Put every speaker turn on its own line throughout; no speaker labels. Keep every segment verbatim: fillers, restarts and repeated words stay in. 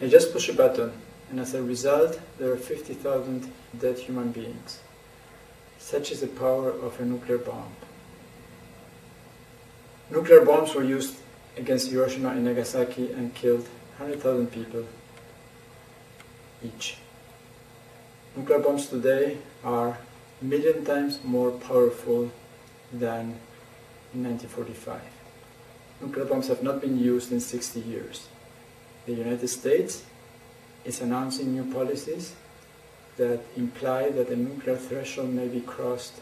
I just push a button, and as a result, there are fifty thousand dead human beings. Such is the power of a nuclear bomb. Nuclear bombs were used against Hiroshima and Nagasaki and killed one hundred thousand people each. Nuclear bombs today are a million times more powerful than in nineteen forty-five. Nuclear bombs have not been used in sixty years. The United States is announcing new policies that imply that the nuclear threshold may be crossed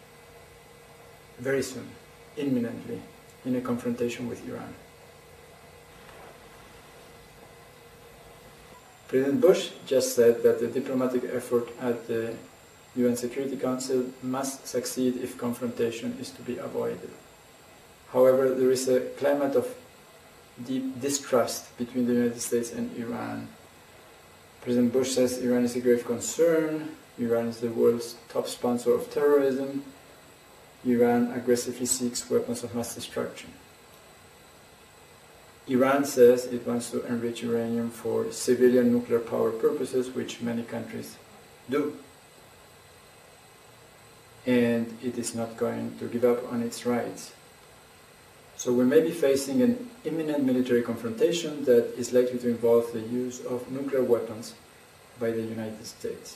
very soon, imminently, in a confrontation with Iran. President Bush just said that the diplomatic effort at the U N Security Council must succeed if confrontation is to be avoided. However, there is a climate of deep distrust between the United States and Iran. President Bush says Iran is a grave concern, Iran is the world's top sponsor of terrorism, Iran aggressively seeks weapons of mass destruction. Iran says it wants to enrich uranium for civilian nuclear power purposes, which many countries do. And it is not going to give up on its rights. So we may be facing an imminent military confrontation that is likely to involve the use of nuclear weapons by the United States.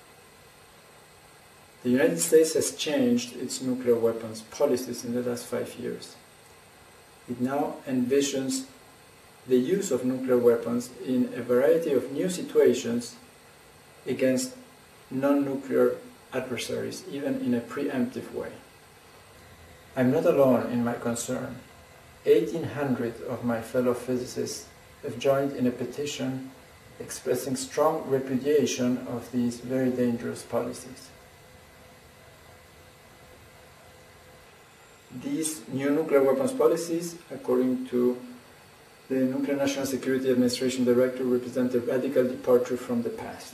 The United States has changed its nuclear weapons policies in the last five years. It now envisions the use of nuclear weapons in a variety of new situations against non-nuclear adversaries, even in a preemptive way. I'm not alone in my concern. eighteen hundred of my fellow physicists have joined in a petition expressing strong repudiation of these very dangerous policies. These new nuclear weapons policies, according to the Nuclear National Security Administration Director, represent a radical departure from the past.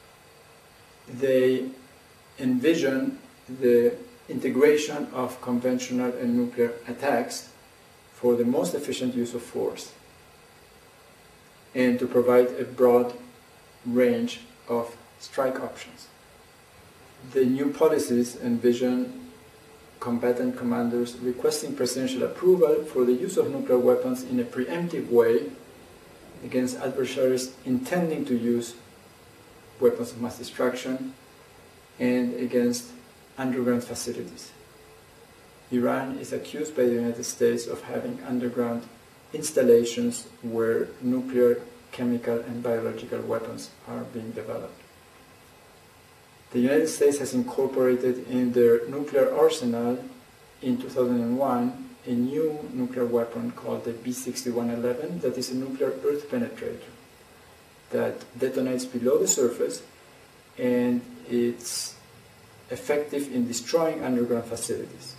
They envision the integration of conventional and nuclear attacks for the most efficient use of force and to provide a broad range of strike options. The new policies envision combatant commanders requesting presidential approval for the use of nuclear weapons in a preemptive way against adversaries intending to use weapons of mass destruction and against underground facilities. Iran is accused by the United States of having underground installations where nuclear, chemical, and biological weapons are being developed. The United States has incorporated in their nuclear arsenal in two thousand one a new nuclear weapon called the B sixty-one eleven that is a nuclear earth penetrator that detonates below the surface, and it's effective in destroying underground facilities.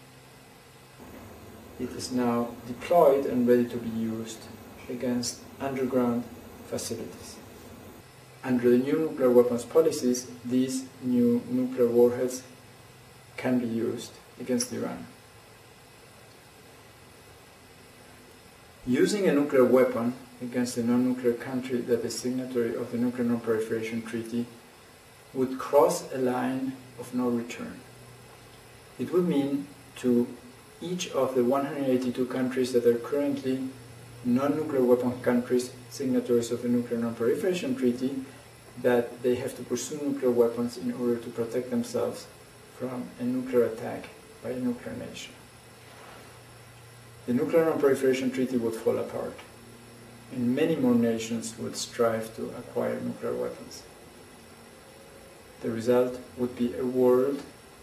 It is now deployed and ready to be used against underground facilities. Under the new nuclear weapons policies, these new nuclear warheads can be used against Iran. Using a nuclear weapon against a non-nuclear country that is signatory of the Nuclear Non-Proliferation Treaty would cross a line of no return. It would mean to each of the one hundred eighty-two countries that are currently non-nuclear weapon countries, signatories of the Nuclear Non-Proliferation Treaty, that they have to pursue nuclear weapons in order to protect themselves from a nuclear attack by a nuclear nation. The Nuclear Non-Proliferation Treaty would fall apart, and many more nations would strive to acquire nuclear weapons. The result would be a world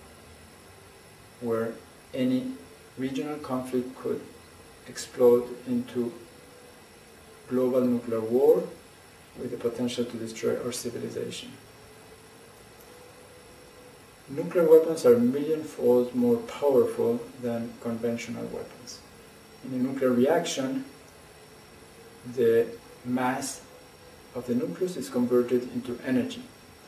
where any regional conflict could explode into global nuclear war with the potential to destroy our civilization. Nuclear weapons are a million-fold more powerful than conventional weapons. In a nuclear reaction, the mass of the nucleus is converted into energy,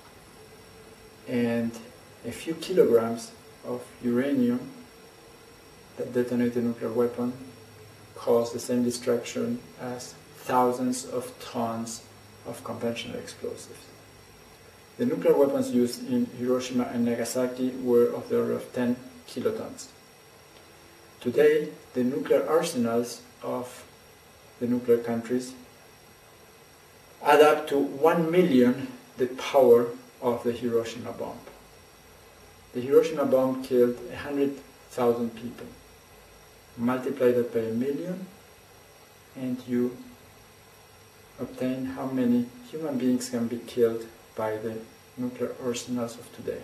and a few kilograms of uranium that detonate a nuclear weapon cause the same destruction as thousands of tons of conventional explosives. The nuclear weapons used in Hiroshima and Nagasaki were of the order of ten kilotons. Today, the nuclear arsenals of the nuclear countries add up to one million the power of the Hiroshima bomb. The Hiroshima bomb killed one hundred thousand people. Multiply that by a million and you obtain how many human beings can be killed by the nuclear arsenals of today.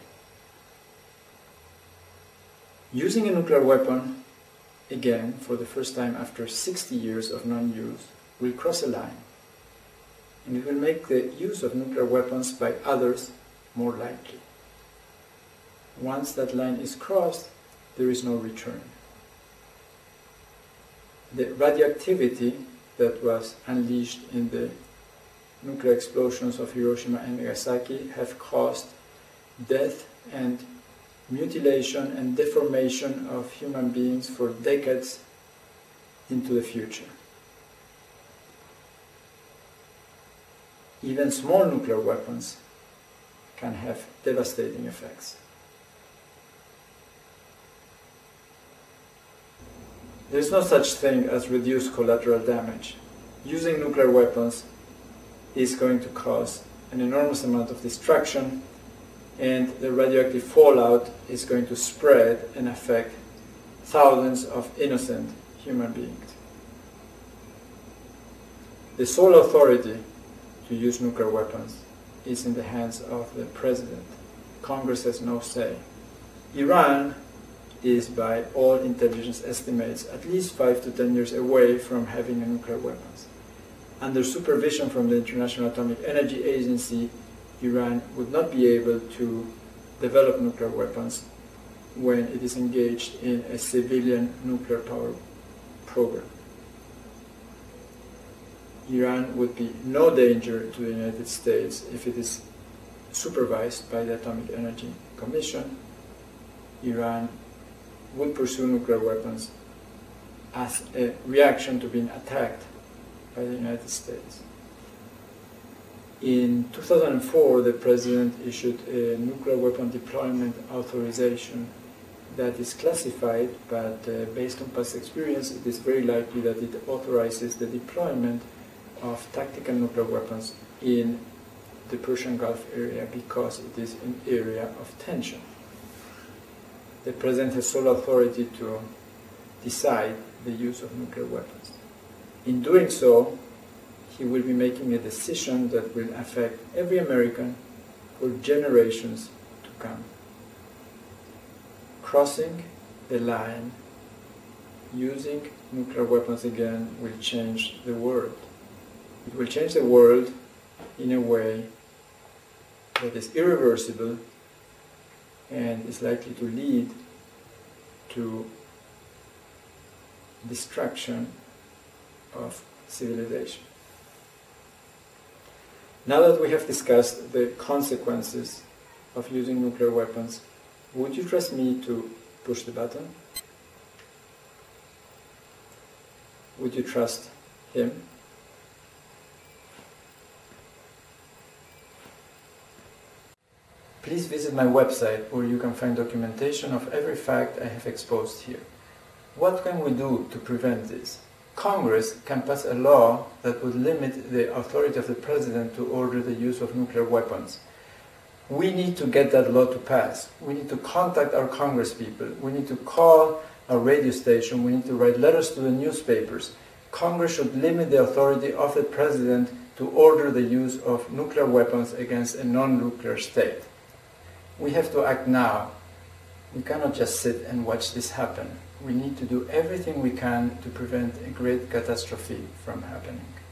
Using a nuclear weapon, again, for the first time after sixty years of non-use, will cross a line. And it will make the use of nuclear weapons by others more likely. Once that line is crossed, there is no return. The radioactivity that was unleashed in the nuclear explosions of Hiroshima and Nagasaki have caused death and mutilation and deformation of human beings for decades into the future. Even small nuclear weapons can have devastating effects. There is no such thing as reduced collateral damage. Using nuclear weapons is going to cause an enormous amount of destruction, and the radioactive fallout is going to spread and affect thousands of innocent human beings. The sole authority to use nuclear weapons is in the hands of the president. Congress has no say. Iran is, by all intelligence estimates, at least five to ten years away from having a nuclear weapons. Under supervision from the International Atomic Energy Agency, Iran would not be able to develop nuclear weapons when it is engaged in a civilian nuclear power program. Iran would be no danger to the United States if it is supervised by the Atomic Energy Commission. Iran would pursue nuclear weapons as a reaction to being attacked by the United States. In two thousand four, the President issued a nuclear weapon deployment authorization that is classified, but uh, based on past experience, it is very likely that it authorizes the deployment of tactical nuclear weapons in the Persian Gulf area because it is an area of tension. The President has sole authority to decide the use of nuclear weapons. In doing so, he will be making a decision that will affect every American for generations to come. Crossing the line, using nuclear weapons again, will change the world. It will change the world in a way that is irreversible and is likely to lead to destruction of civilization. Now that we have discussed the consequences of using nuclear weapons, would you trust me to push the button? Would you trust him? Please visit my website where you can find documentation of every fact I have exposed here. What can we do to prevent this? Congress can pass a law that would limit the authority of the President to order the use of nuclear weapons. We need to get that law to pass. We need to contact our congresspeople. We need to call our radio station. We need to write letters to the newspapers. Congress should limit the authority of the President to order the use of nuclear weapons against a non-nuclear state. We have to act now. We cannot just sit and watch this happen. We need to do everything we can to prevent a great catastrophe from happening.